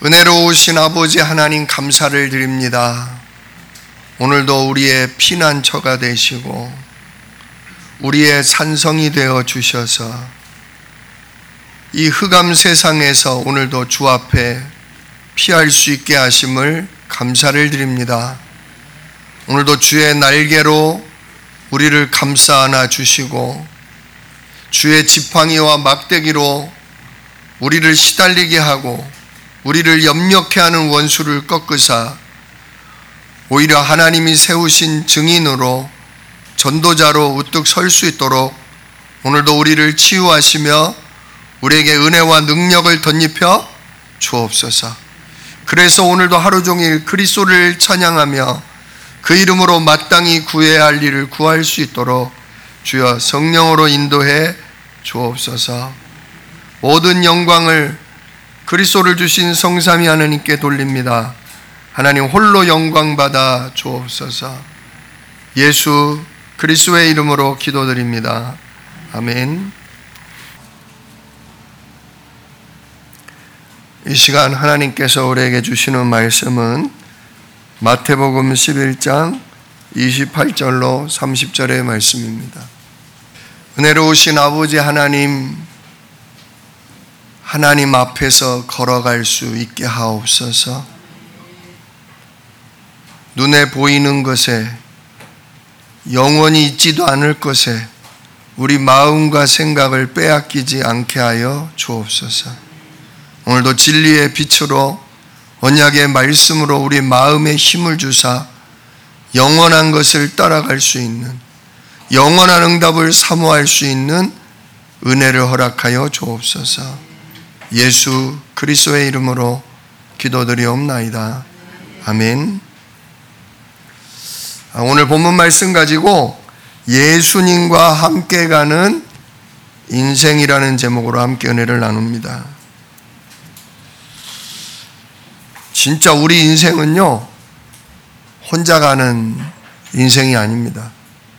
은혜로우신 아버지 하나님 감사를 드립니다. 오늘도 우리의 피난처가 되시고 우리의 산성이 되어 주셔서 이 흑암 세상에서 오늘도 주 앞에 피할 수 있게 하심을 감사를 드립니다. 오늘도 주의 날개로 우리를 감싸 안아 주시고 주의 지팡이와 막대기로 우리를 시달리게 하고 우리를 염려케 하는 원수를 꺾으사 오히려 하나님이 세우신 증인으로 전도자로 우뚝 설 수 있도록 오늘도 우리를 치유하시며 우리에게 은혜와 능력을 덧입혀 주옵소서. 그래서 오늘도 하루 종일 그리스도를 찬양하며 그 이름으로 마땅히 구해야 할 일을 구할 수 있도록 주여 성령으로 인도해 주옵소서. 모든 영광을 그리스도를 주신 성삼위 하나님께 돌립니다. 하나님 홀로 영광 받아 주옵소서. 예수 그리스도의 이름으로 기도드립니다. 아멘. 이 시간 하나님께서 우리에게 주시는 말씀은 마태복음 11장 28절로 30절의 말씀입니다. 은혜로우신 아버지 하나님 앞에서 걸어갈 수 있게 하옵소서. 눈에 보이는 것에 영원히 있지도 않을 것에 우리 마음과 생각을 빼앗기지 않게 하여 주옵소서. 오늘도 진리의 빛으로 언약의 말씀으로 우리 마음에 힘을 주사 영원한 것을 따라갈 수 있는 영원한 응답을 사모할 수 있는 은혜를 허락하여 주옵소서. 예수 그리스도의 이름으로 기도드리옵나이다. 아멘. 오늘 본문 말씀 가지고 예수님과 함께 가는 인생이라는 제목으로 함께 은혜를 나눕니다. 진짜 우리 인생은요, 혼자 가는 인생이 아닙니다.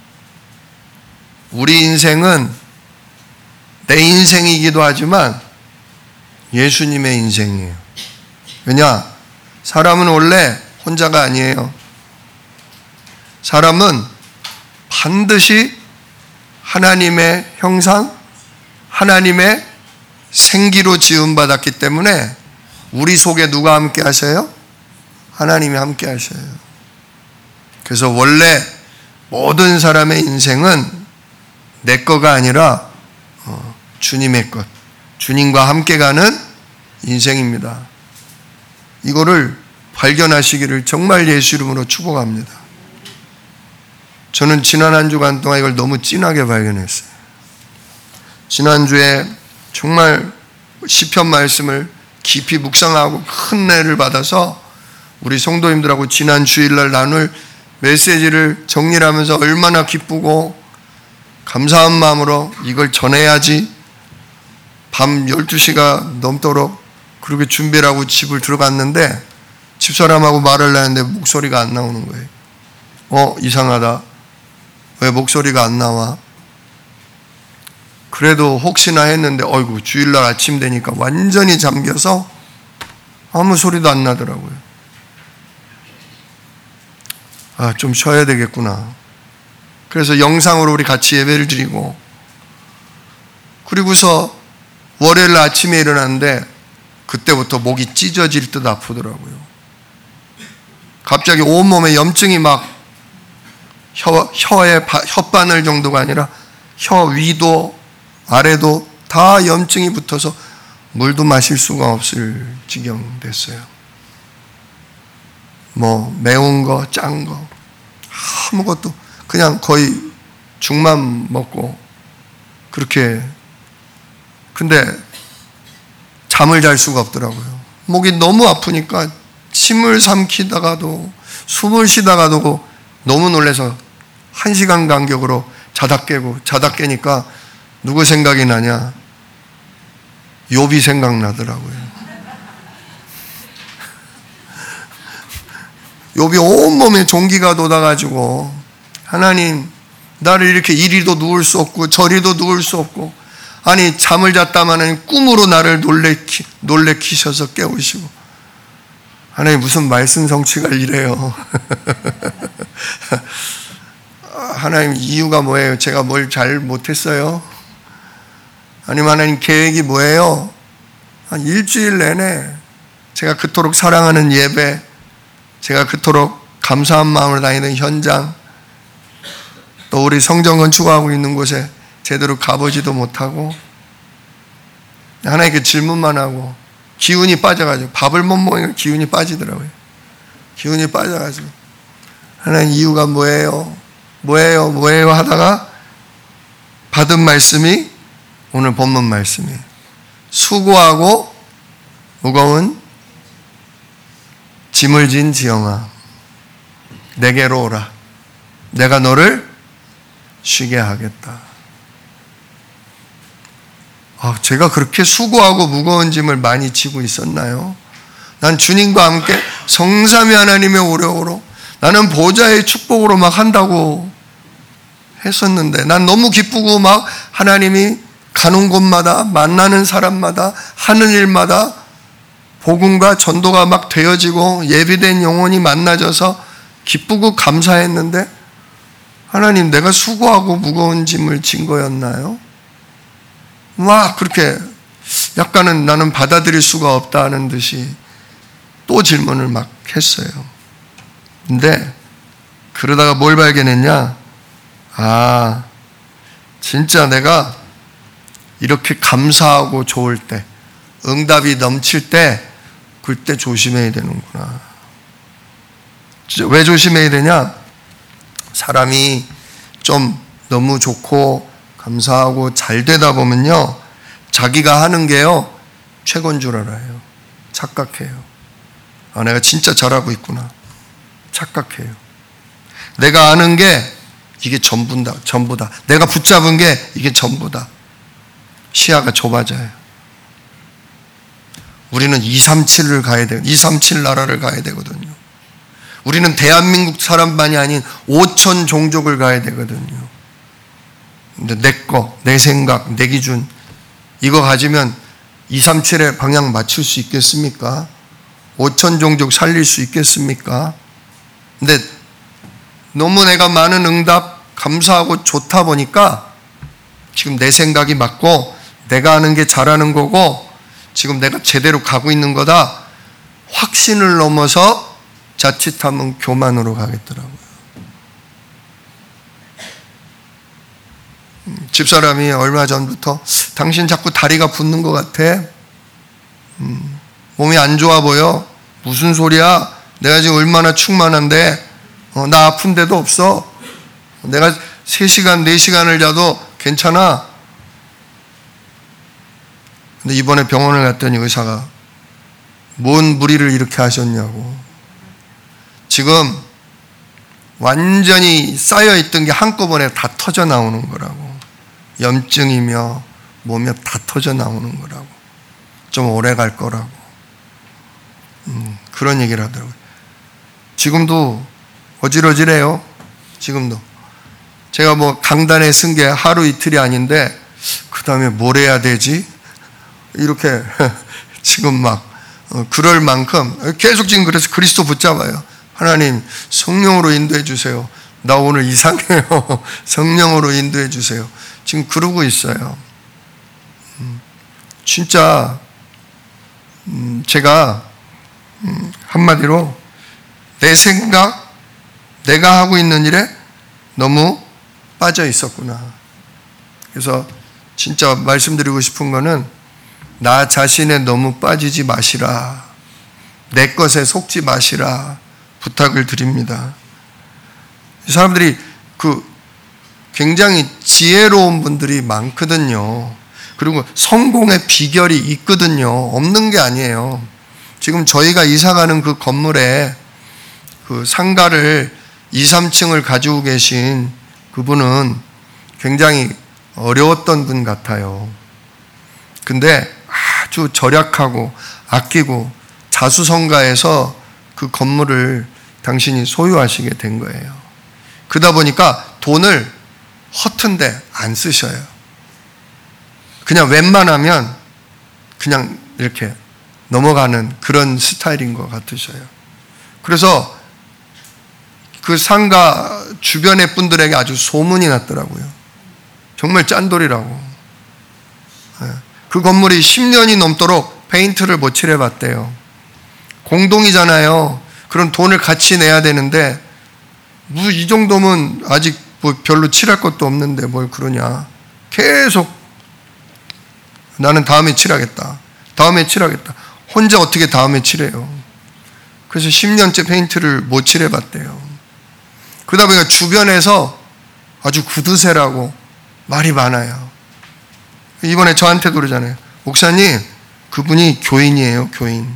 우리 인생은 내 인생이기도 하지만 예수님의 인생이에요. 왜냐? 사람은 원래 혼자가 아니에요. 사람은 반드시 하나님의 형상, 하나님의 생기로 지음받았기 때문에 우리 속에 누가 함께 하셔요? 하나님이 함께 하셔요. 그래서 원래 모든 사람의 인생은 내 거가 아니라 주님의 것, 주님과 함께 가는 인생입니다. 이거를 발견하시기를 정말 예수 이름으로 축복합니다. 저는 지난 한 주간 동안 이걸 너무 진하게 발견했어요. 지난주에 정말 시편 말씀을 깊이 묵상하고 큰 은혜를 받아서 우리 성도님들하고 지난 주일날 나눌 메시지를 정리를 하면서 얼마나 기쁘고 감사한 마음으로 이걸 전해야지 밤 12시가 넘도록 그렇게 준비를 하고 집을 들어갔는데 집사람하고 말을 하는데 목소리가 안 나오는 거예요. 이상하다. 왜 목소리가 안 나와? 그래도 혹시나 했는데 주일날 아침 되니까 완전히 잠겨서 아무 소리도 안 나더라고요. 좀 쉬어야 되겠구나. 그래서 영상으로 우리 같이 예배를 드리고 그리고서 월요일 아침에 일어났는데 그때부터 목이 찢어질 듯 아프더라고요. 갑자기 온몸에 염증이 막 혀에 혓바늘 정도가 아니라 혀 위도 아래도 다 염증이 붙어서 물도 마실 수가 없을 지경 됐어요. 매운 거, 짠 거 아무것도 그냥 거의 죽만 먹고 그렇게. 근데 잠을 잘 수가 없더라고요. 목이 너무 아프니까 침을 삼키다가도 숨을 쉬다가도 너무 놀라서 1시간 간격으로 자다 깨니까 누구 생각이 나냐? 욥이 생각나더라고요. 욥이 온몸에 종기가 돋아가지고 하나님 나를 이렇게 이리도 누울 수 없고 저리도 누울 수 없고 아니 잠을 잤다마는 꿈으로 나를 놀래키셔서 깨우시고 하나님 무슨 말씀 성취가 이래요. 하나님 이유가 뭐예요? 제가 뭘 잘 못했어요? 아니면 하나님 계획이 뭐예요? 한 일주일 내내 제가 그토록 사랑하는 예배, 제가 그토록 감사한 마음으로 다니는 현장, 또 우리 성전 건축하고 있는 곳에 제대로 가보지도 못하고 하나님께 질문만 하고 기운이 빠져가지고 밥을 못 먹으니까 기운이 빠지더라고요. 기운이 빠져가지고 하나님 이유가 뭐예요? 뭐예요? 하다가 받은 말씀이 오늘 본문 말씀이에요. 수고하고 무거운 짐을 진 지영아, 내게로 오라. 내가 너를 쉬게 하겠다. 제가 그렇게 수고하고 무거운 짐을 많이 지고 있었나요? 난 주님과 함께 성삼위 하나님의 오력으로 나는 보좌의 축복으로 막 한다고 했었는데 난 너무 기쁘고 막 하나님이 가는 곳마다 만나는 사람마다 하는 일마다 복음과 전도가 막 되어지고 예비된 영혼이 만나져서 기쁘고 감사했는데 하나님 내가 수고하고 무거운 짐을 진 거였나요? 막 그렇게 약간은 나는 받아들일 수가 없다는 듯이 또 질문을 막 했어요. 근데 그러다가 뭘 발견했냐? 진짜 내가 이렇게 감사하고 좋을 때, 응답이 넘칠 때 그때 조심해야 되는구나. 왜 조심해야 되냐? 사람이 좀 너무 좋고 감사하고 잘 되다 보면요, 자기가 하는 게요 최고인 줄 알아요. 착각해요. 내가 진짜 잘하고 있구나. 착각해요. 내가 아는 게 이게 전부다. 내가 붙잡은 게 이게 전부다. 시야가 좁아져요. 우리는 237을 가야 돼요. 237 나라를 가야 되거든요. 우리는 대한민국 사람만이 아닌 5천 종족을 가야 되거든요. 근데 내 생각, 내 기준 이거 가지면 237의 방향 맞출 수 있겠습니까? 5천 종족 살릴 수 있겠습니까? 근데 너무 내가 많은 응답 감사하고 좋다 보니까 지금 내 생각이 맞고 내가 하는 게 잘하는 거고 지금 내가 제대로 가고 있는 거다. 확신을 넘어서 자칫하면 교만으로 가겠더라고요. 집사람이 얼마 전부터 당신 자꾸 다리가 붓는 것 같아. 몸이 안 좋아 보여. 무슨 소리야? 내가 지금 얼마나 충만한데 나 아픈 데도 없어. 내가 3시간, 4시간을 자도 괜찮아. 근데 이번에 병원을 갔더니 의사가 뭔 무리를 이렇게 하셨냐고. 지금 완전히 쌓여있던 게 한꺼번에 다 터져 나오는 거라고. 염증이며 뭐며 다 터져 나오는 거라고. 좀 오래 갈 거라고. 그런 얘기를 하더라고요. 지금도 어질어질해요. 지금도. 제가 뭐 강단에 쓴 게 하루 이틀이 아닌데 그 다음에 뭘 해야 되지? 이렇게 지금 막 그럴 만큼 계속 지금 그래서 그리스도 붙잡아요. 하나님 성령으로 인도해 주세요. 나 오늘 이상해요. 성령으로 인도해 주세요. 지금 그러고 있어요. 진짜 제가 한마디로 내 생각, 내가 하고 있는 일에 너무 빠져 있었구나. 그래서 진짜 말씀드리고 싶은 거는 나 자신에 너무 빠지지 마시라. 내 것에 속지 마시라. 부탁을 드립니다. 사람들이 굉장히 지혜로운 분들이 많거든요. 그리고 성공의 비결이 있거든요. 없는 게 아니에요. 지금 저희가 이사가는 그 건물에 그 상가를 2, 3층을 가지고 계신 그분은 굉장히 어려웠던 분 같아요. 근데 아주 절약하고 아끼고 자수성가해서 그 건물을 당신이 소유하시게 된 거예요. 그러다 보니까 돈을 허튼데 안 쓰셔요. 그냥 웬만하면 그냥 이렇게 넘어가는 그런 스타일인 것 같으셔요. 그래서 그 상가 주변의 분들에게 아주 소문이 났더라고요. 정말 짠돌이라고. 그 건물이 10년이 넘도록 페인트를 못 칠해봤대요. 공동이잖아요. 그런 돈을 같이 내야 되는데 뭐 이 정도면 아직 뭐 별로 칠할 것도 없는데 뭘 그러냐. 계속 나는 다음에 칠하겠다. 다음에 칠하겠다. 혼자 어떻게 다음에 칠해요. 그래서 10년째 페인트를 못 칠해봤대요. 그러다 보니까 주변에서 아주 구두쇠라고 말이 많아요. 이번에 저한테도 그러잖아요. 목사님, 그분이 교인이에요, 교인.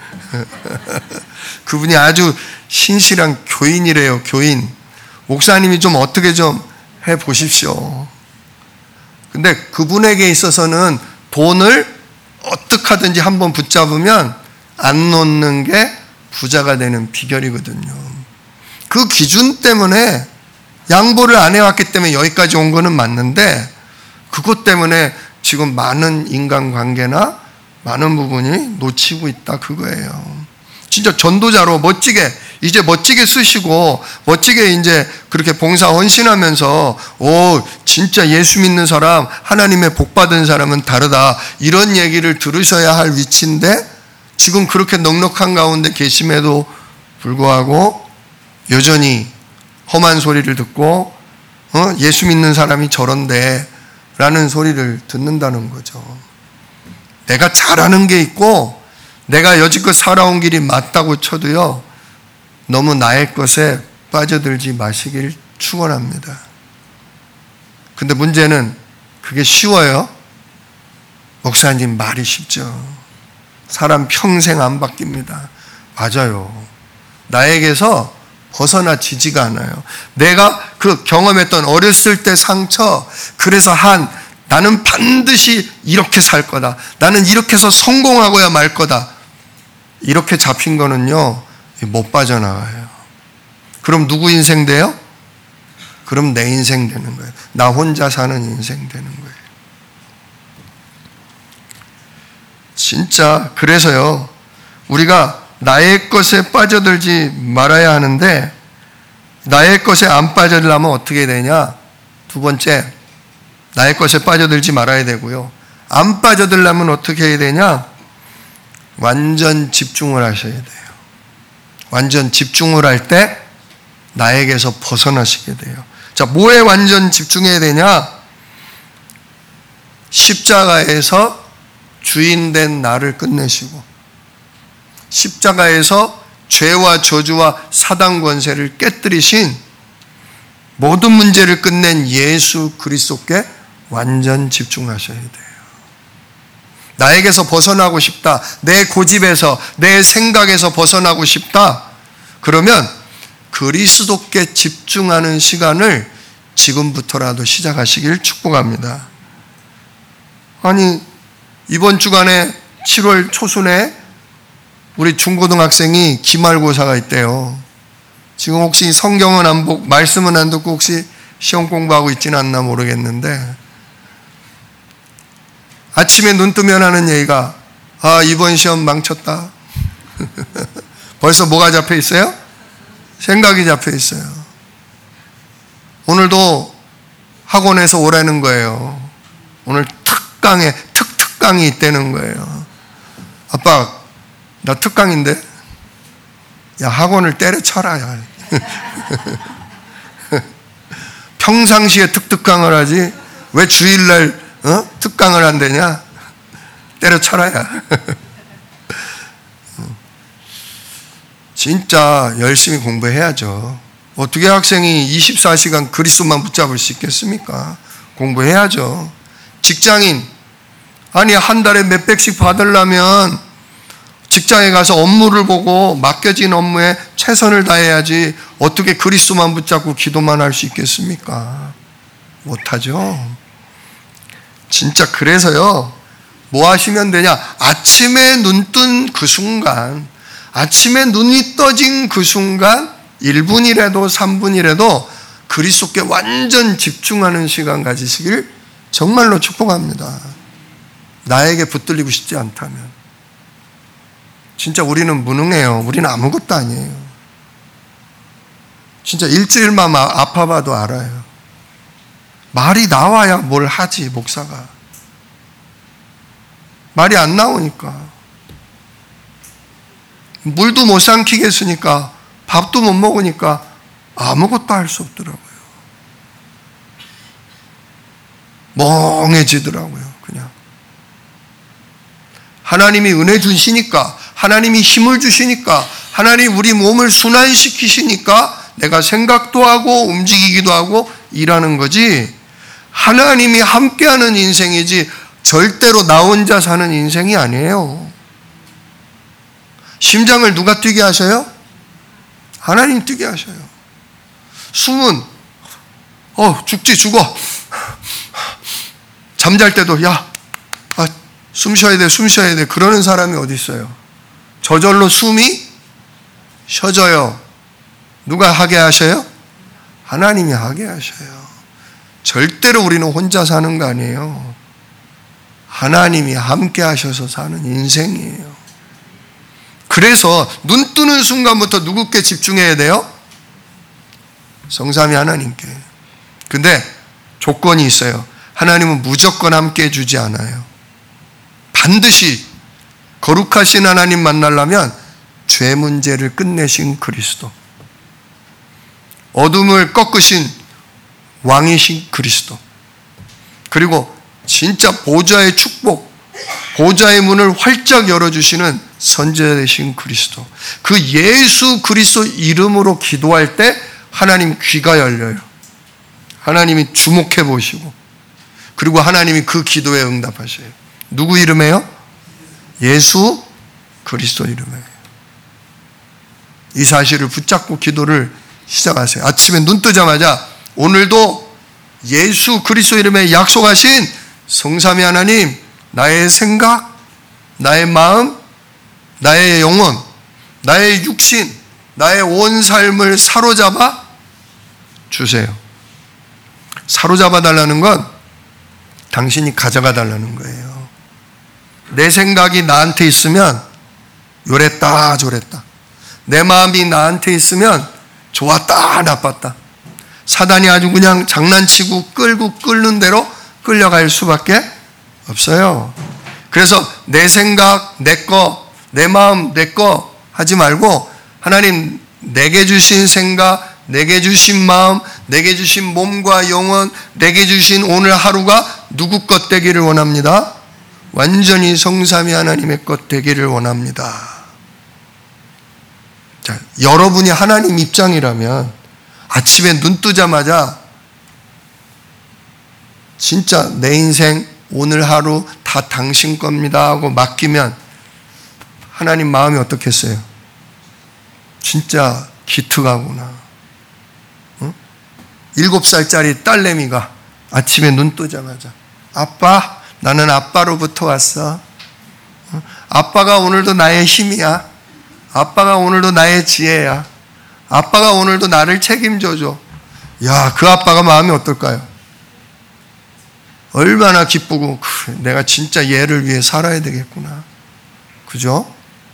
그분이 아주 신실한 교인이래요, 교인. 목사님이 좀 어떻게 좀 해보십시오. 근데 그분에게 있어서는 돈을 어떻게 하든지 한번 붙잡으면 안 놓는 게 부자가 되는 비결이거든요. 그 기준 때문에 양보를 안 해왔기 때문에 여기까지 온 거는 맞는데 그것 때문에 지금 많은 인간관계나 많은 부분이 놓치고 있다 그거예요. 진짜 전도자로 멋지게 이제 멋지게 쓰시고 멋지게 이제 그렇게 봉사 헌신하면서 진짜 예수 믿는 사람 하나님의 복 받은 사람은 다르다 이런 얘기를 들으셔야 할 위치인데 지금 그렇게 넉넉한 가운데 계심에도 불구하고 여전히 험한 소리를 듣고 예수 믿는 사람이 저런데 라는 소리를 듣는다는 거죠. 내가 잘하는 게 있고 내가 여지껏 살아온 길이 맞다고 쳐도요 너무 나의 것에 빠져들지 마시길 축원합니다. 근데 문제는 그게 쉬워요? 목사님 말이 쉽죠. 사람 평생 안 바뀝니다. 맞아요. 나에게서 벗어나지지가 않아요. 내가 그 경험했던 어렸을 때 상처, 그래서 나는 반드시 이렇게 살 거다. 나는 이렇게 해서 성공하고야 말 거다. 이렇게 잡힌 거는요, 못 빠져나가요. 그럼 누구 인생 돼요? 그럼 내 인생 되는 거예요. 나 혼자 사는 인생 되는 거예요. 진짜 그래서요, 우리가 나의 것에 빠져들지 말아야 하는데 나의 것에 안 빠져들려면 어떻게 되냐? 두 번째, 나의 것에 빠져들지 말아야 되고요. 안 빠져들려면 어떻게 해야 되냐? 완전 집중을 하셔야 돼요. 완전 집중을 할 때 나에게서 벗어나시게 돼요. 자, 뭐에 완전 집중해야 되냐? 십자가에서 주인된 나를 끝내시고 십자가에서 죄와 저주와 사단 권세를 깨뜨리신 모든 문제를 끝낸 예수 그리스도께 완전 집중하셔야 돼요. 나에게서 벗어나고 싶다. 내 고집에서, 내 생각에서 벗어나고 싶다. 그러면 그리스도께 집중하는 시간을 지금부터라도 시작하시길 축복합니다. 아니, 이번 주간에 7월 초순에 우리 중고등학생이 기말고사가 있대요. 지금 혹시 성경은 안 보고 말씀은 안 듣고 혹시 시험 공부하고 있지는 않나 모르겠는데 아침에 눈 뜨면 하는 얘기가 이번 시험 망쳤다. 벌써 뭐가 잡혀 있어요? 생각이 잡혀 있어요. 오늘도 학원에서 오라는 거예요. 오늘 특강이 있다는 거예요. 아빠, 나 특강인데? 야, 학원을 때려쳐라. 야. 평상시에 특강을 하지 왜 주일날 특강을 한다냐? 때려쳐라. 야. 진짜 열심히 공부해야죠. 어떻게 학생이 24시간 그리스도만 붙잡을 수 있겠습니까? 공부해야죠. 직장인, 아니 한 달에 몇백씩 받으려면 직장에 가서 업무를 보고 맡겨진 업무에 최선을 다해야지 어떻게 그리스도만 붙잡고 기도만 할 수 있겠습니까? 못하죠. 진짜 그래서요, 뭐 하시면 되냐? 아침에 눈 뜬 그 순간, 아침에 눈이 떠진 그 순간 1분이라도 3분이라도 그리스도께 완전 집중하는 시간 가지시길 정말로 축복합니다. 나에게 붙들리고 싶지 않다면. 진짜 우리는 무능해요. 우리는 아무것도 아니에요. 진짜 일주일만 아파봐도 알아요. 말이 나와야 뭘 하지, 목사가. 말이 안 나오니까. 물도 못 삼키겠으니까, 밥도 못 먹으니까 아무것도 할 수 없더라고요. 멍해지더라고요, 그냥. 하나님이 은혜 주시니까, 하나님이 힘을 주시니까, 하나님 우리 몸을 순환시키시니까 내가 생각도 하고 움직이기도 하고 일하는 거지, 하나님이 함께하는 인생이지 절대로 나 혼자 사는 인생이 아니에요. 심장을 누가 뛰게 하셔요? 하나님 뛰게 하셔요. 숨은 죽지 죽어. 잠잘 때도 숨 쉬어야 돼 그러는 사람이 어디 있어요? 저절로 숨이 쉬어져요. 누가 하게 하셔요? 하나님이 하게 하셔요. 절대로 우리는 혼자 사는 거 아니에요. 하나님이 함께 하셔서 사는 인생이에요. 그래서 눈 뜨는 순간부터 누구께 집중해야 돼요? 성삼위 하나님께. 근데 조건이 있어요. 하나님은 무조건 함께 해주지 않아요. 반드시 거룩하신 하나님 만나려면 죄 문제를 끝내신 그리스도, 어둠을 꺾으신 왕이신 그리스도, 그리고 진짜 보좌의 축복, 보좌의 문을 활짝 열어주시는 선지자 되신 그리스도, 그 예수 그리스도 이름으로 기도할 때 하나님 귀가 열려요. 하나님이 주목해 보시고, 그리고 하나님이 그 기도에 응답하셔요. 누구 이름에요? 예수 그리스도 이름에. 이 사실을 붙잡고 기도를 시작하세요. 아침에 눈 뜨자마자 오늘도 예수 그리스도 이름에 약속하신 성삼위 하나님, 나의 생각, 나의 마음, 나의 영혼, 나의 육신, 나의 온 삶을 사로잡아 주세요. 사로잡아 달라는 건 당신이 가져가 달라는 거예요. 내 생각이 나한테 있으면 요랬다 저랬다, 내 마음이 나한테 있으면 좋았다 나빴다, 사단이 아주 그냥 장난치고 끌고 끓는 대로 끌려갈 수밖에 없어요. 그래서 내 생각, 내 거, 내 마음, 내 거 하지 말고 하나님 내게 주신 생각, 내게 주신 마음, 내게 주신 몸과 영혼, 내게 주신 오늘 하루가 누구 것 되기를 원합니다. 완전히 성삼위 하나님의 것 되기를 원합니다. 자, 여러분이 하나님 입장이라면 아침에 눈 뜨자마자 진짜 내 인생 오늘 하루 다 당신 겁니다 하고 맡기면 하나님 마음이 어떻겠어요? 진짜 기특하구나. 7살짜리 딸내미가 아침에 눈 뜨자마자 아빠, 나는 아빠로부터 왔어. 아빠가 오늘도 나의 힘이야. 아빠가 오늘도 나의 지혜야. 아빠가 오늘도 나를 책임져줘. 야, 그 아빠가 마음이 어떨까요? 얼마나 기쁘고, 그래, 내가 진짜 얘를 위해 살아야 되겠구나. 그죠?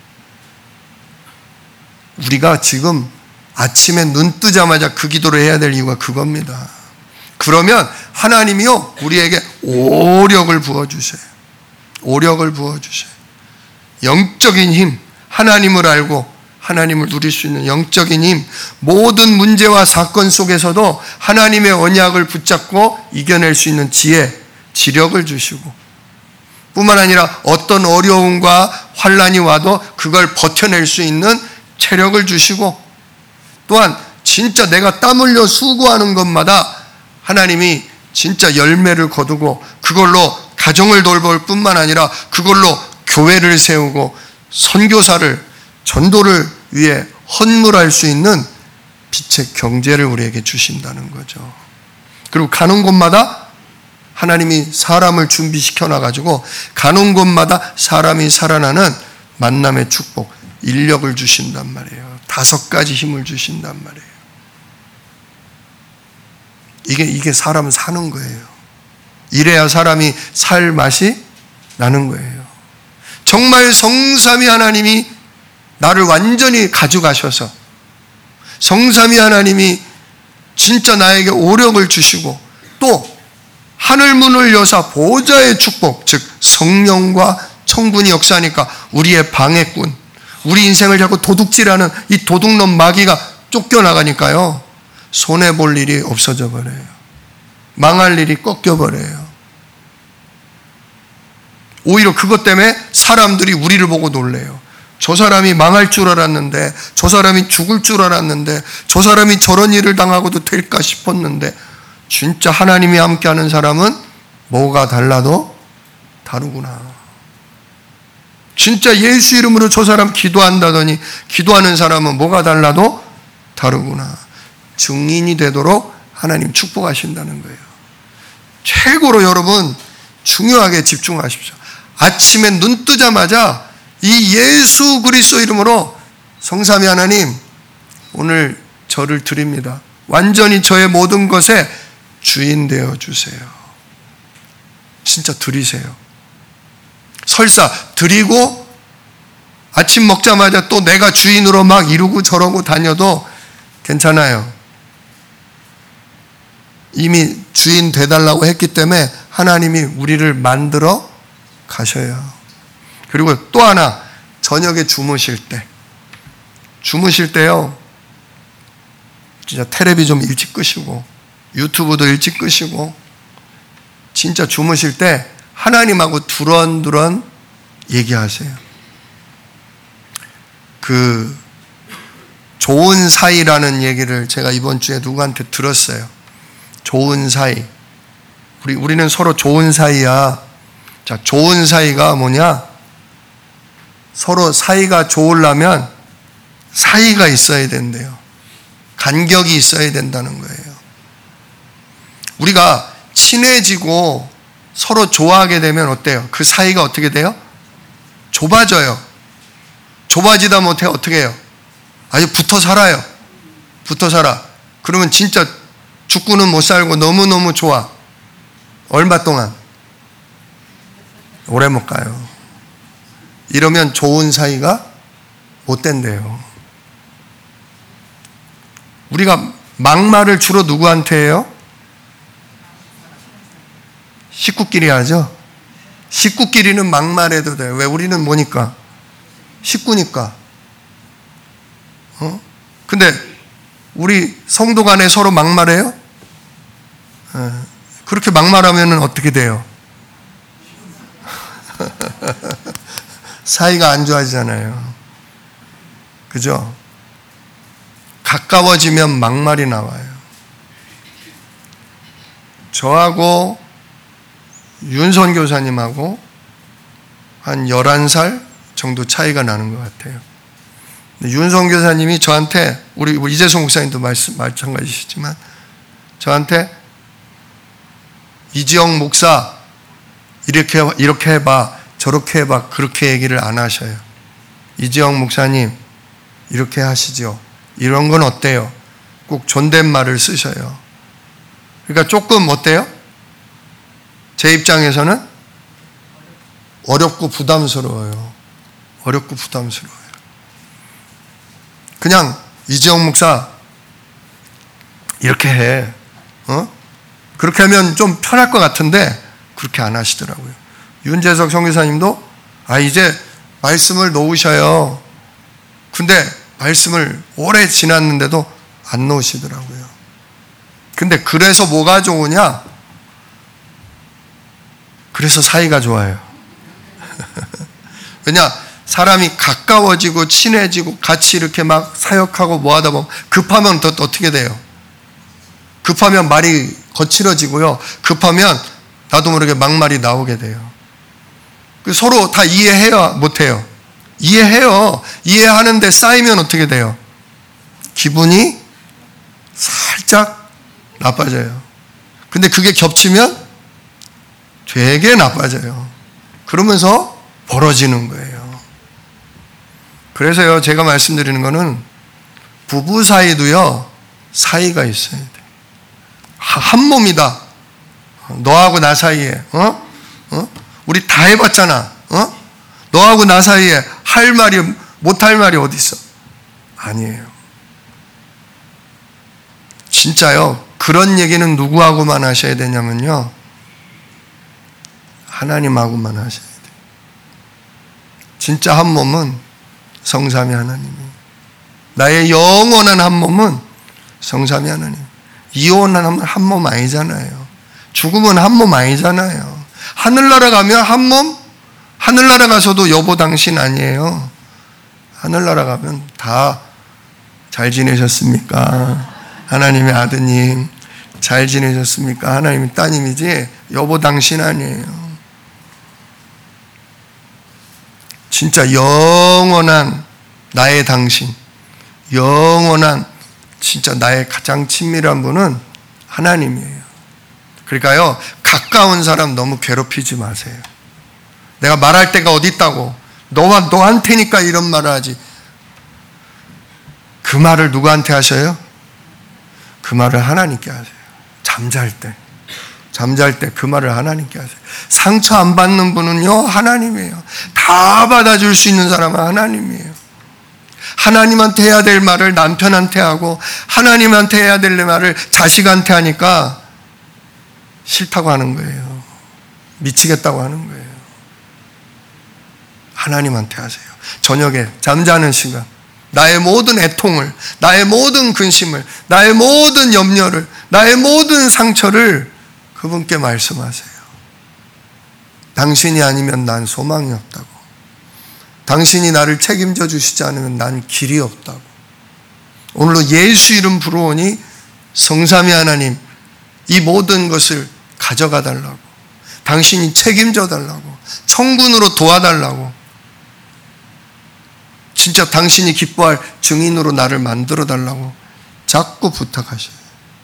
우리가 지금 아침에 눈 뜨자마자 그 기도를 해야 될 이유가 그겁니다. 그러면 하나님이요, 우리에게 오력을 부어주세요. 오력을 부어주세요. 영적인 힘, 하나님을 알고 하나님을 누릴 수 있는 영적인 힘, 모든 문제와 사건 속에서도 하나님의 언약을 붙잡고 이겨낼 수 있는 지혜, 지력을 주시고, 뿐만 아니라 어떤 어려움과 환난이 와도 그걸 버텨낼 수 있는 체력을 주시고, 또한 진짜 내가 땀 흘려 수고하는 것마다 하나님이 진짜 열매를 거두고 그걸로 가정을 돌볼 뿐만 아니라 그걸로 교회를 세우고 선교사를, 전도를 위해 헌물할 수 있는 빛의 경제를 우리에게 주신다는 거죠. 그리고 가는 곳마다 하나님이 사람을 준비시켜 놔가지고 가는 곳마다 사람이 살아나는 만남의 축복, 인력을 주신단 말이에요. 5가지 힘을 주신단 말이에요. 이게 사람 사는 거예요. 이래야 사람이 살 맛이 나는 거예요. 정말 성삼위 하나님이 나를 완전히 가져가셔서 성삼위 하나님이 진짜 나에게 오력을 주시고 또 하늘문을 여사 보좌의 축복, 즉 성령과 천군이 역사하니까 우리의 방해꾼, 우리 인생을 자꾸 도둑질하는 이 도둑놈 마귀가 쫓겨나가니까요, 손해볼 일이 없어져 버려요. 망할 일이 꺾여버려요. 오히려 그것 때문에 사람들이 우리를 보고 놀래요. 저 사람이 망할 줄 알았는데, 저 사람이 죽을 줄 알았는데, 저 사람이 저런 일을 당하고도 될까 싶었는데, 진짜 하나님이 함께하는 사람은 뭐가 달라도 다르구나. 진짜 예수 이름으로 저 사람 기도한다더니 기도하는 사람은 뭐가 달라도 다르구나. 증인이 되도록 하나님 축복하신다는 거예요. 최고로 여러분 중요하게 집중하십시오. 아침에 눈 뜨자마자 이 예수 그리스도 이름으로 성삼위 하나님, 오늘 저를 드립니다. 완전히 저의 모든 것에 주인 되어 주세요. 진짜 드리세요. 설사 드리고 아침 먹자마자 또 내가 주인으로 막 이러고 저러고 다녀도 괜찮아요. 이미 주인 되달라고 했기 때문에 하나님이 우리를 만들어 가셔요. 그리고 또 하나, 저녁에 주무실 때요, 진짜 텔레비 좀 일찍 끄시고 유튜브도 일찍 끄시고 진짜 주무실 때 하나님하고 두런두런 얘기하세요. 그 좋은 사이라는 얘기를 제가 이번 주에 누구한테 들었어요. 좋은 사이. 우리는 서로 좋은 사이야. 자, 좋은 사이가 뭐냐? 서로 사이가 좋으려면 사이가 있어야 된대요. 간격이 있어야 된다는 거예요. 우리가 친해지고 서로 좋아하게 되면 어때요? 그 사이가 어떻게 돼요? 좁아져요. 좁아지다 못해 어떻게 해요? 아주 붙어 살아요. 붙어 살아. 그러면 진짜 죽고는 못 살고 너무너무 좋아. 얼마 동안? 오래 못 가요. 이러면 좋은 사이가 못 된대요. 우리가 막말을 주로 누구한테 해요? 식구끼리 하죠. 식구끼리는 막말해도 돼요. 왜? 우리는 뭐니까? 식구니까. 근데 우리 성도 간에 서로 막말해요? 그렇게 막말하면 어떻게 돼요? 사이가 안 좋아지잖아요. 그죠? 가까워지면 막말이 나와요. 저하고 윤선 교사님하고 한 11살 정도 차이가 나는 것 같아요. 윤선 교사님이 저한테, 우리 이재성 목사님도 마찬가지시지만, 저한테 이지영 목사 이렇게 해봐, 저렇게 해봐, 그렇게 얘기를 안 하셔요. 이지영 목사님 이렇게 하시죠. 이런 건 어때요? 꼭 존댓말을 쓰셔요. 그러니까 조금 어때요? 제 입장에서는 어렵고 부담스러워요. 어렵고 부담스러워요. 그냥 이지영 목사 이렇게 해. 그렇게 하면 좀 편할 것 같은데 그렇게 안 하시더라고요. 윤재석 선교사님도 이제 말씀을 놓으셔요. 근데 말씀을 오래 지났는데도 안 놓으시더라고요. 근데 그래서 뭐가 좋으냐? 그래서 사이가 좋아요. 왜냐? 사람이 가까워지고 친해지고 같이 이렇게 막 사역하고 뭐 하다 보면 급하면 또 어떻게 돼요? 급하면 말이 거칠어지고요. 급하면 나도 모르게 막말이 나오게 돼요. 서로 다 이해해야 못해요. 이해해요. 이해하는데 쌓이면 어떻게 돼요? 기분이 살짝 나빠져요. 근데 그게 겹치면 되게 나빠져요. 그러면서 벌어지는 거예요. 그래서요, 제가 말씀드리는 거는 부부 사이도요, 사이가 있어야 돼. 한 몸이다. 너하고 나 사이에, 우리 다 해봤잖아. 너하고 나 사이에 할 말이 못할 말이 어디 있어? 아니에요. 진짜요. 그런 얘기는 누구하고만 하셔야 되냐면요. 하나님하고만 하셔야 돼요. 진짜 한 몸은 성삼위 하나님이에요. 나의 영원한 한 몸은 성삼위 하나님. 이혼한 한 몸 아니잖아요. 죽으면 한 몸 아니잖아요. 하늘나라 가면 한 몸, 하늘나라 가서도 여보 당신 아니에요. 하늘나라 가면 다 잘 지내셨습니까? 하나님의 아드님 잘 지내셨습니까? 하나님의 따님이지 여보 당신 아니에요. 진짜 영원한 나의 당신, 영원한 진짜 나의 가장 친밀한 분은 하나님이에요. 그러니까요, 가까운 사람 너무 괴롭히지 마세요. 내가 말할 데가 어디 있다고, 너한테니까 이런 말을 하지. 그 말을 누구한테 하셔요? 그 말을 하나님께 하세요. 잠잘 때 그 말을 하나님께 하세요. 상처 안 받는 분은요, 하나님이에요. 다 받아줄 수 있는 사람은 하나님이에요. 하나님한테 해야 될 말을 남편한테 하고, 하나님한테 해야 될 말을 자식한테 하니까 싫다고 하는 거예요. 미치겠다고 하는 거예요. 하나님한테 하세요. 저녁에 잠자는 시간, 나의 모든 애통을, 나의 모든 근심을, 나의 모든 염려를, 나의 모든 상처를 그분께 말씀하세요. 당신이 아니면 난 소망이 없다고. 당신이 나를 책임져 주시지 않으면 난 길이 없다고. 오늘로 예수 이름 부르오니 성삼위 하나님, 이 모든 것을 가져가 달라고, 당신이 책임져 달라고, 청군으로 도와달라고, 진짜 당신이 기뻐할 증인으로 나를 만들어 달라고 자꾸 부탁하셔요.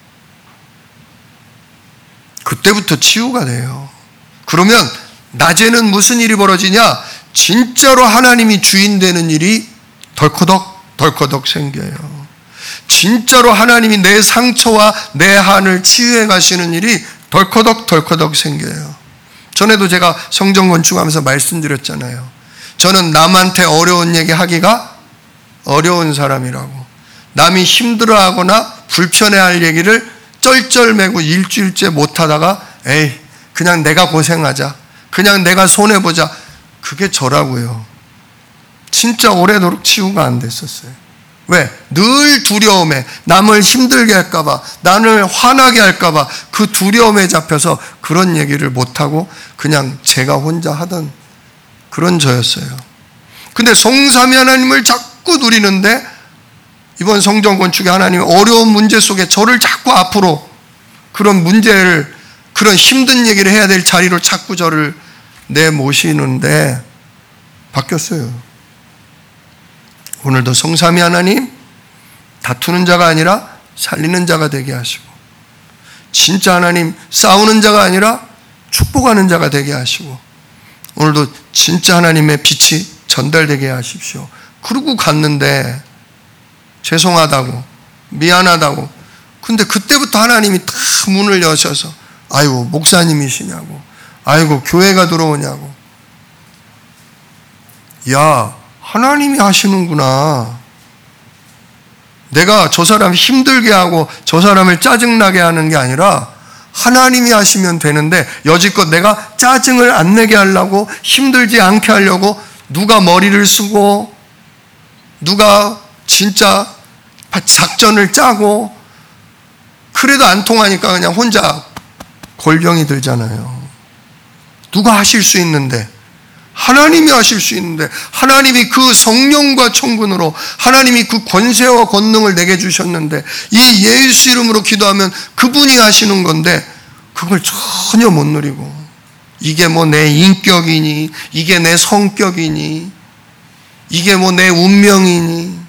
그때부터 치유가 돼요. 그러면 낮에는 무슨 일이 벌어지냐? 진짜로 하나님이 주인 되는 일이 덜커덕 생겨요. 진짜로 하나님이 내 상처와 내 한을 치유해 가시는 일이 덜커덕 생겨요. 전에도 제가 성전 건축하면서 말씀드렸잖아요. 저는 남한테 어려운 얘기 하기가 어려운 사람이라고. 남이 힘들어하거나 불편해할 얘기를 쩔쩔매고 일주일째 못하다가 에이 그냥 내가 고생하자, 그냥 내가 손해보자, 그게 저라고요. 진짜 오래도록 치유가 안 됐었어요. 왜? 늘 두려움에, 남을 힘들게 할까봐, 나를 화나게 할까봐 그 두려움에 잡혀서 그런 얘기를 못하고 그냥 제가 혼자 하던 그런 저였어요. 근데 성삼위 하나님을 자꾸 누리는데, 이번 성전 건축에 하나님이 어려운 문제 속에 저를 자꾸 앞으로 그런 문제를, 그런 힘든 얘기를 해야 될 자리로 자꾸 저를 내모시는데 바뀌었어요. 오늘도 성삼위 하나님, 다투는 자가 아니라 살리는 자가 되게 하시고, 진짜 하나님, 싸우는 자가 아니라 축복하는 자가 되게 하시고, 오늘도 진짜 하나님의 빛이 전달되게 하십시오. 그러고 갔는데 죄송하다고, 미안하다고. 근데 그때부터 하나님이 다 문을 여셔서 아이고 목사님이시냐고, 아이고 교회가 들어오냐고. 야, 하나님이 하시는구나. 내가 저 사람 힘들게 하고 저 사람을 짜증나게 하는 게 아니라 하나님이 하시면 되는데, 여지껏 내가 짜증을 안 내게 하려고, 힘들지 않게 하려고 누가 머리를 쓰고 누가 진짜 작전을 짜고, 그래도 안 통하니까 그냥 혼자 골병이 들잖아요. 누가 하실 수 있는데, 하나님이 하실 수 있는데, 하나님이 그 성령과 청군으로 하나님이 그 권세와 권능을 내게 주셨는데, 이 예수 이름으로 기도하면 그분이 하시는 건데 그걸 전혀 못 누리고, 이게 뭐 내 인격이니, 이게 내 성격이니, 이게 뭐 내 운명이니.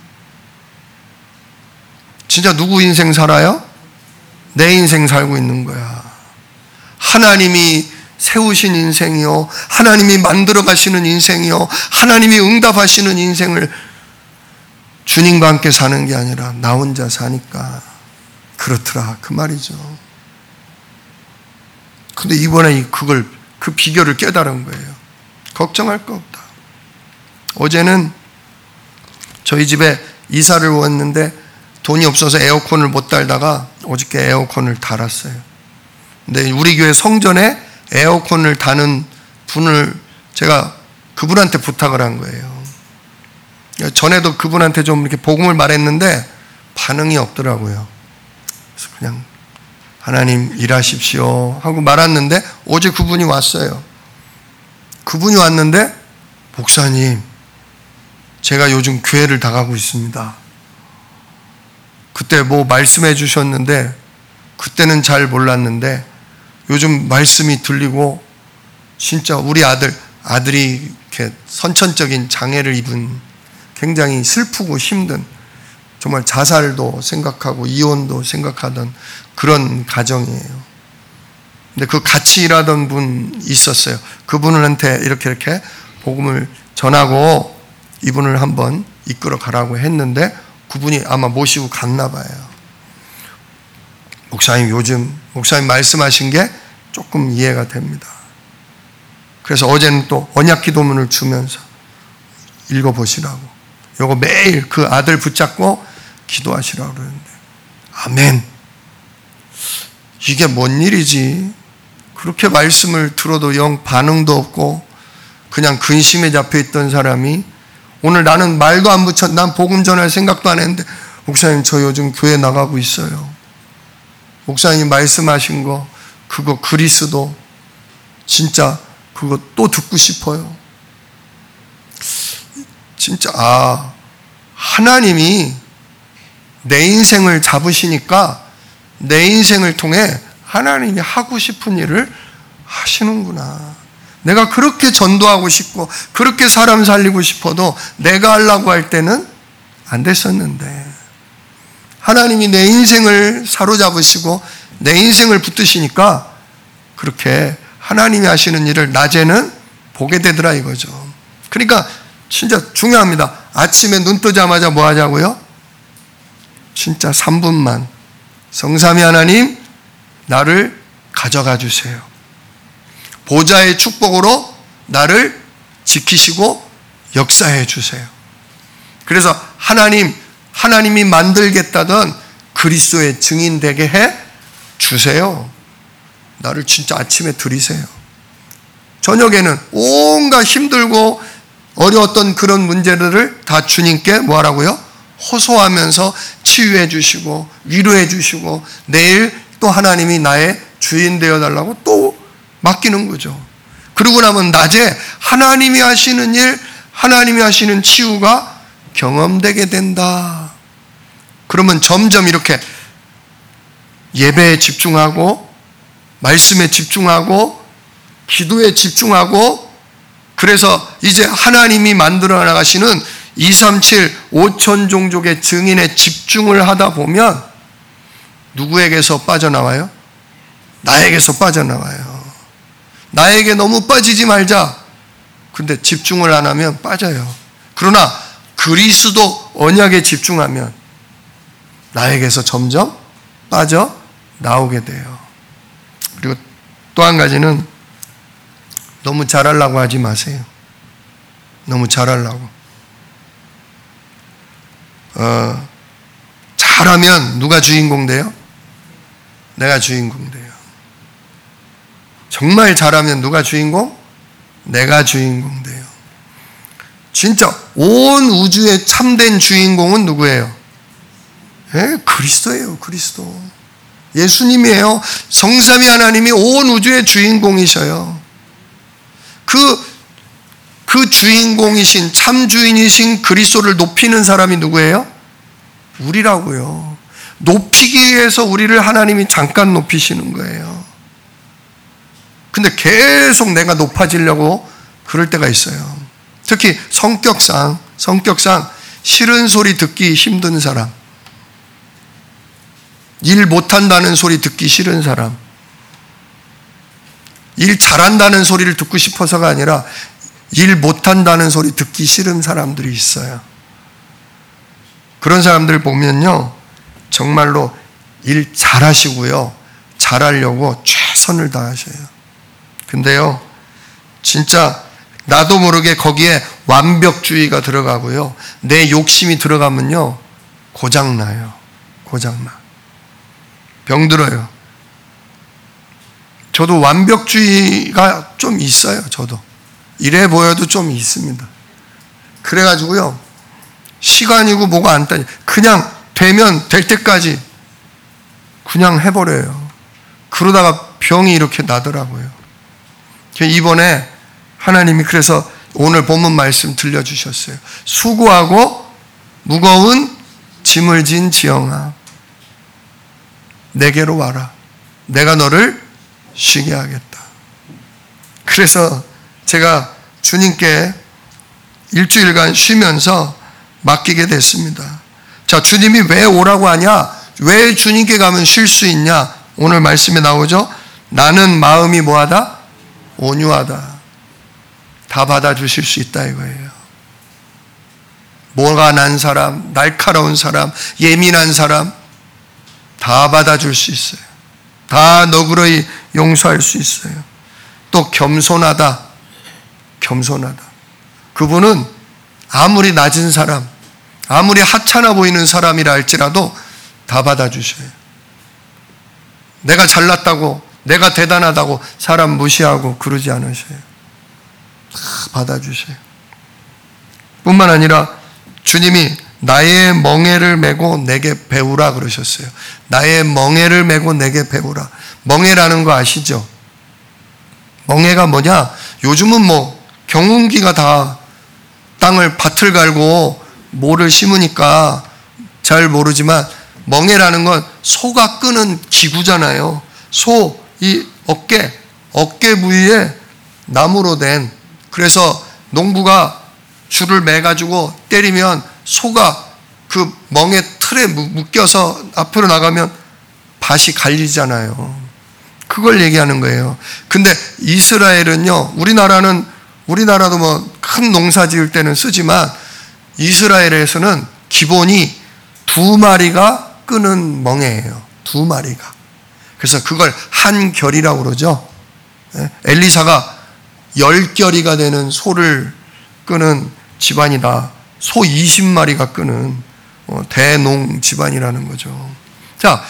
진짜 누구 인생 살아요? 내 인생 살고 있는 거야. 하나님이 세우신 인생이요, 하나님이 만들어 가시는 인생이요, 하나님이 응답하시는 인생을 주님과 함께 사는 게 아니라 나 혼자 사니까 그렇더라, 그 말이죠. 근데 이번에 그 비결을 깨달은 거예요. 걱정할 거 없다. 어제는 저희 집에 이사를 왔는데 돈이 없어서 에어컨을 못 달다가 어저께 에어컨을 달았어요. 근데 우리 교회 성전에 에어컨을 다는 분을 제가 그분한테 부탁을 한 거예요. 전에도 그분한테 좀 이렇게 복음을 말했는데 반응이 없더라고요. 그래서 그냥 하나님 일하십시오 하고 말았는데 어제 그분이 왔어요. 그분이 왔는데 목사님, 제가 요즘 교회를 나가고 있습니다. 그때 뭐 말씀해 주셨는데 그때는 잘 몰랐는데 요즘 말씀이 들리고 진짜 우리 아들이 이렇게 선천적인 장애를 입은 굉장히 슬프고 힘든, 정말 자살도 생각하고 이혼도 생각하던 그런 가정이에요. 근데 그 같이 일하던 분 있었어요. 그분한테 이렇게 복음을 전하고 이분을 한번 이끌어 가라고 했는데 그분이 아마 모시고 갔나 봐요. 목사님, 요즘 목사님 말씀하신 게 조금 이해가 됩니다. 그래서 어제는 또 언약 기도문을 주면서 읽어보시라고, 요거 매일 그 아들 붙잡고 기도하시라고 그러는데, 아멘. 이게 뭔 일이지? 그렇게 말씀을 들어도 영 반응도 없고 그냥 근심에 잡혀있던 사람이 오늘 나는 말도 안 붙여, 난 복음 전할 생각도 안 했는데 목사님 저 요즘 교회 나가고 있어요. 목사님 말씀하신 거 그거 그리스도 진짜 그거 또 듣고 싶어요. 진짜 하나님이 내 인생을 잡으시니까 내 인생을 통해 하나님이 하고 싶은 일을 하시는구나. 내가 그렇게 전도하고 싶고 그렇게 사람 살리고 싶어도 내가 하려고 할 때는 안 됐었는데 하나님이 내 인생을 사로잡으시고 내 인생을 붙드시니까 그렇게 하나님이 하시는 일을 낮에는 보게 되더라 이거죠. 그러니까 진짜 중요합니다. 아침에 눈 뜨자마자 뭐 하자고요? 진짜 3분만 성삼위 하나님 나를 가져가 주세요. 보좌의 축복으로 나를 지키시고 역사해 주세요. 그래서 하나님이 만들겠다던 그리스도의 증인 되게 해 주세요. 나를 진짜 아침에 들이세요. 저녁에는 온갖 힘들고 어려웠던 그런 문제들을 다 주님께 뭐 하라고요? 호소하면서 치유해 주시고 위로해 주시고 내일 또 하나님이 나의 주인 되어 달라고 또 맡기는 거죠. 그러고 나면 낮에 하나님이 하시는 일, 하나님이 하시는 치유가 경험되게 된다. 그러면 점점 이렇게 예배에 집중하고 말씀에 집중하고 기도에 집중하고, 그래서 이제 하나님이 만들어 나가시는 237 5천 종족의 증인에 집중을 하다 보면 누구에게서 빠져나와요? 나에게서 빠져나와요. 나에게 너무 빠지지 말자. 근데 집중을 안 하면 빠져요. 그러나 그리스도 언약에 집중하면 나에게서 점점 빠져나오게 돼요. 그리고 또 한 가지는 너무 잘하려고 하지 마세요. 너무 잘하려고. 잘하면 누가 주인공 돼요? 내가 주인공 돼요. 정말 잘하면 누가 주인공? 내가 주인공 돼요. 진짜 온 우주의 참된 주인공은 누구예요? 그리스도예요. 그리스도. 예수님이에요. 성삼위 하나님이 온 우주의 주인공이셔요. 그 주인공이신 참 주인이신 그리스도를 높이는 사람이 누구예요? 우리라고요. 높이기 위해서 우리를 하나님이 잠깐 높이시는 거예요. 근데 계속 내가 높아지려고 그럴 때가 있어요. 특히 성격상 싫은 소리 듣기 힘든 사람, 일 못한다는 소리 듣기 싫은 사람, 일 잘한다는 소리를 듣고 싶어서가 아니라 일 못한다는 소리 듣기 싫은 사람들이 있어요. 그런 사람들 보면요, 정말로 일 잘하시고요, 잘하려고 최선을 다하셔요. 근데요, 진짜 나도 모르게 거기에 완벽주의가 들어가고요. 내 욕심이 들어가면요. 고장나요. 고장나. 병들어요. 저도 완벽주의가 좀 있어요. 저도. 이래 보여도 좀 있습니다. 그래가지고요. 시간이고 뭐가 안 따지. 그냥 되면 될 때까지 그냥 해버려요. 그러다가 병이 이렇게 나더라고요. 이번에 하나님이 그래서 오늘 본문 말씀 들려주셨어요. 수고하고 무거운 짐을 진 지영아, 내게로 와라. 내가 너를 쉬게 하겠다. 그래서 제가 주님께 일주일간 쉬면서 맡기게 됐습니다. 자, 주님이 왜 오라고 하냐? 왜 주님께 가면 쉴 수 있냐? 오늘 말씀에 나오죠? 나는 마음이 뭐하다? 온유하다. 다 받아주실 수 있다 이거예요. 뭐가 난 사람, 날카로운 사람, 예민한 사람 다 받아줄 수 있어요. 다 너그러이 용서할 수 있어요. 또 겸손하다. 겸손하다. 그분은 아무리 낮은 사람, 아무리 하찮아 보이는 사람이라 할지라도 다 받아주셔요. 내가 잘났다고, 내가 대단하다고 사람 무시하고 그러지 않으셔요. 다 받아주셔요. 뿐만 아니라 주님이 나의 멍에를 메고 내게 배우라 그러셨어요. 나의 멍에를 메고 내게 배우라. 멍에라는 거 아시죠? 멍에가 뭐냐? 요즘은 뭐 경운기가 다 밭을 갈고 모를 심으니까 잘 모르지만 멍에라는 건 소가 끄는 기구잖아요. 소, 이 어깨 부위에 나무로 된, 그래서 농부가 줄을 매가지고 때리면 소가 그 멍에 틀에 묶여서 앞으로 나가면 밭이 갈리잖아요. 그걸 얘기하는 거예요. 근데 이스라엘은요, 우리나라도 뭐 큰 농사 지을 때는 쓰지만 이스라엘에서는 기본이 2마리가 끄는 멍에예요. 2마리가. 그래서 그걸 한 결이라고 그러죠. 엘리사가 10결이가 되는 소를 끄는 집안이다. 소 20마리가 끄는 대농 집안이라는 거죠. 자,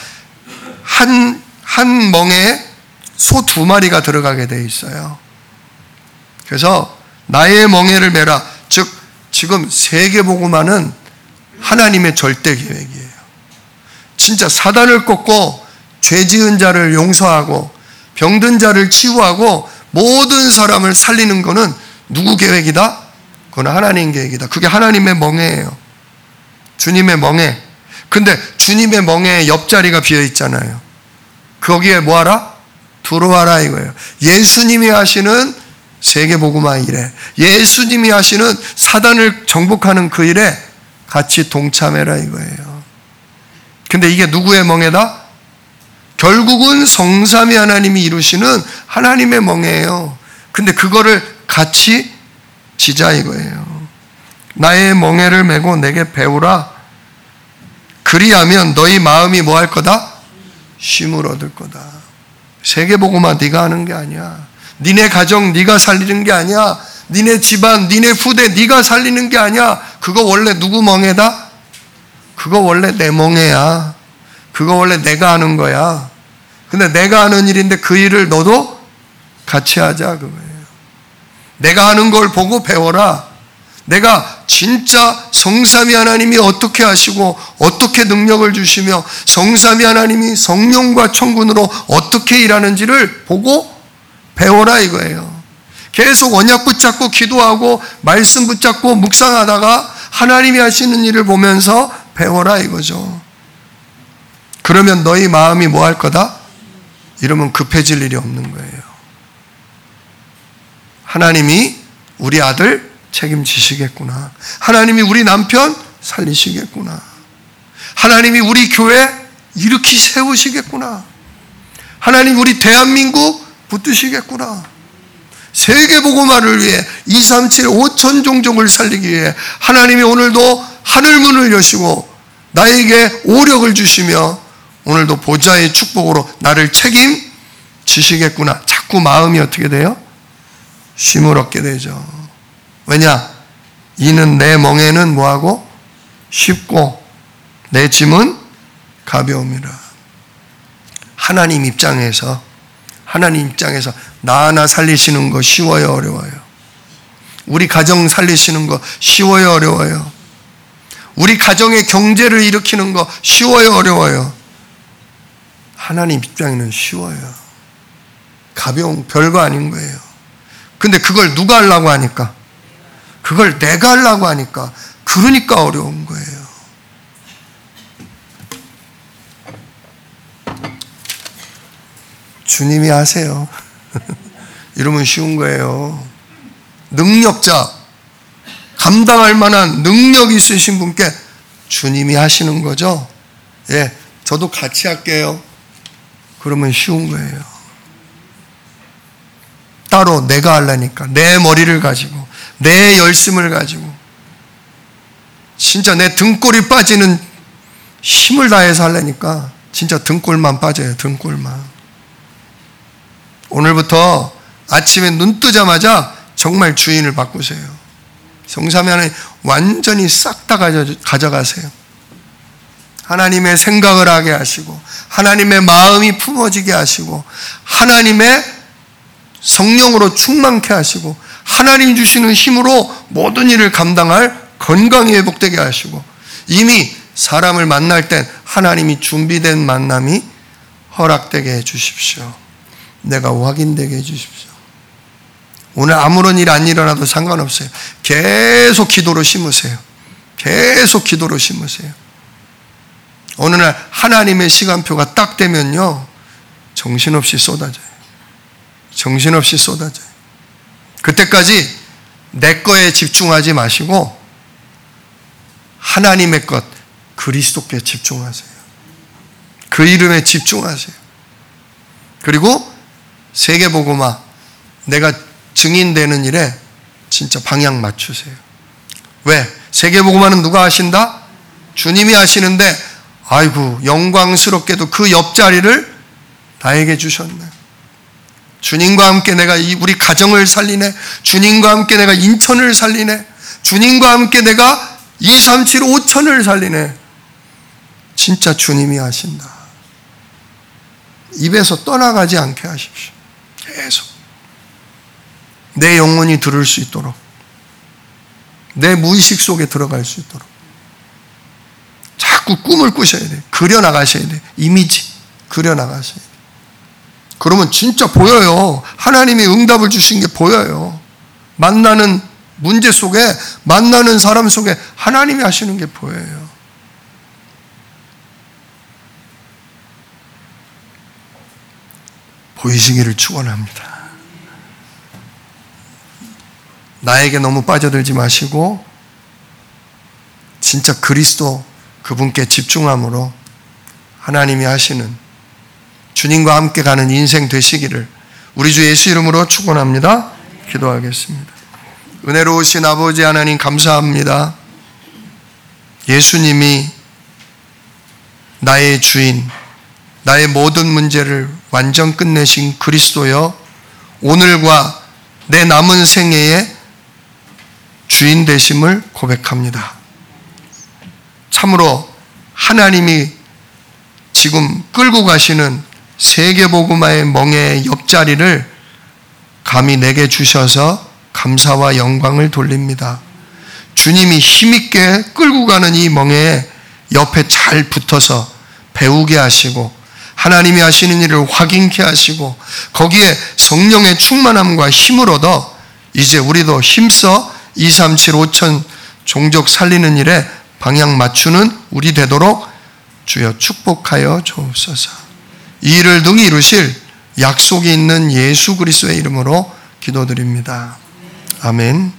한 멍에 소 2마리가 들어가게 돼 있어요. 그래서 나의 멍에를 메라. 즉 지금 세계복음화는 하나님의 절대 계획이에요. 진짜 사단을 꺾고 죄 지은 자를 용서하고 병든 자를 치유하고 모든 사람을 살리는 것은 누구 계획이다? 그건 하나님 계획이다. 그게 하나님의 멍에예요. 주님의 멍에. 근데 주님의 멍에 옆자리가 비어 있잖아요. 거기에 뭐하라? 들어와라 이거예요. 예수님이 하시는 세계복음화 일에, 예수님이 하시는 사단을 정복하는 그 일에 같이 동참해라 이거예요. 근데 이게 누구의 멍에다? 결국은 성삼위 하나님이 이루시는 하나님의 멍에예요. 근데 그거를 같이 지자 이거예요. 나의 멍에를 메고 내게 배우라. 그리하면 너희 마음이 뭐 할 거다? 쉼을 얻을 거다. 세계복음화 네가 하는 게 아니야. 니네 가정 네가 살리는 게 아니야. 니네 집안, 니네 후대 네가 살리는 게 아니야. 그거 원래 누구 멍에다? 그거 원래 내 멍에야. 그거 원래 내가 하는 거야. 근데 내가 하는 일인데 그 일을 너도 같이 하자 그거예요. 내가 하는 걸 보고 배워라. 내가 진짜 성삼위 하나님이 어떻게 하시고 어떻게 능력을 주시며 성삼위 하나님이 성령과 천군으로 어떻게 일하는지를 보고 배워라 이거예요. 계속 언약 붙잡고 기도하고 말씀 붙잡고 묵상하다가 하나님이 하시는 일을 보면서 배워라 이거죠. 그러면 너희 마음이 뭐 할 거다? 이러면 급해질 일이 없는 거예요. 하나님이 우리 아들 책임지시겠구나. 하나님이 우리 남편 살리시겠구나. 하나님이 우리 교회 일으키 세우시겠구나. 하나님 우리 대한민국 붙드시겠구나. 세계복음화를 위해 237 5천 종족을 살리기 위해 하나님이 오늘도 하늘문을 여시고 나에게 오력을 주시며 오늘도 보좌의 축복으로 나를 책임지시겠구나. 자꾸 마음이 어떻게 돼요? 쉼을 얻게 되죠. 왜냐? 이는 내 멍에는 뭐하고? 쉽고 내 짐은 가벼움이라. 하나님 입장에서 나 하나 살리시는 거 쉬워요, 어려워요? 우리 가정 살리시는 거 쉬워요, 어려워요? 우리 가정의 경제를 일으키는 거 쉬워요, 어려워요? 하나님 입장에는 쉬워요. 가벼운 별거 아닌 거예요. 근데 그걸 누가 하려고 하니까? 그걸 내가 하려고 하니까 그러니까 어려운 거예요. 주님이 하세요. 이러면 쉬운 거예요. 능력자, 감당할 만한 능력 있으신 분께 주님이 하시는 거죠. 예, 저도 같이 할게요. 그러면 쉬운 거예요. 따로 내가 하려니까 내 머리를 가지고 내 열심을 가지고 진짜 내 등골이 빠지는 힘을 다해서 하려니까 진짜 등골만 빠져요. 등골만. 오늘부터 아침에 눈 뜨자마자 정말 주인을 바꾸세요. 성삼위 하나님 완전히 싹 다 가져가세요. 하나님의 생각을 하게 하시고 하나님의 마음이 품어지게 하시고 하나님의 성령으로 충만케 하시고 하나님 주시는 힘으로 모든 일을 감당할 건강이 회복되게 하시고 이미 사람을 만날 땐 하나님이 준비된 만남이 허락되게 해 주십시오. 내가 확인되게 해 주십시오. 오늘 아무런 일 안 일어나도 상관없어요. 계속 기도로 심으세요. 계속 기도로 심으세요. 어느 날 하나님의 시간표가 딱 되면요 정신없이 쏟아져요. 정신없이 쏟아져요. 그때까지 내 거에 집중하지 마시고 하나님의 것 그리스도께 집중하세요. 그 이름에 집중하세요. 그리고 세계복음화 내가 증인되는 일에 진짜 방향 맞추세요. 왜? 세계복음화는 누가 하신다? 주님이 하시는데 아이고 영광스럽게도 그 옆자리를 나에게 주셨네. 주님과 함께 내가 우리 가정을 살리네. 주님과 함께 내가 인천을 살리네. 주님과 함께 내가 237 5천을 살리네. 진짜 주님이 하신다. 입에서 떠나가지 않게 하십시오. 계속 내 영혼이 들을 수 있도록 내 무의식 속에 들어갈 수 있도록 자꾸 꿈을 꾸셔야 돼. 그려나가셔야 돼. 이미지 그려나가셔야 돼. 그러면 진짜 보여요. 하나님이 응답을 주신 게 보여요. 만나는 문제 속에 만나는 사람 속에 하나님이 하시는 게 보여요. 보이시기를 축원합니다. 나에게 너무 빠져들지 마시고 진짜 그리스도 그분께 집중함으로 하나님이 하시는 주님과 함께 가는 인생 되시기를 우리 주 예수 이름으로 축원합니다. 기도하겠습니다. 은혜로우신 아버지 하나님 감사합니다. 예수님이 나의 주인, 나의 모든 문제를 완전 끝내신 그리스도여, 오늘과 내 남은 생애의 주인 되심을 고백합니다. 참으로 하나님이 지금 끌고 가시는 세계복음화의 멍에의 옆자리를 감히 내게 주셔서 감사와 영광을 돌립니다. 주님이 힘있게 끌고 가는 이 멍에에 옆에 잘 붙어서 배우게 하시고 하나님이 하시는 일을 확인케 하시고 거기에 성령의 충만함과 힘을 얻어 이제 우리도 힘써 237 5천 종족 살리는 일에 방향 맞추는 우리 되도록 주여 축복하여 주옵소서. 이 일을 능히 이루실 약속이 있는 예수 그리스도의 이름으로 기도드립니다. 아멘.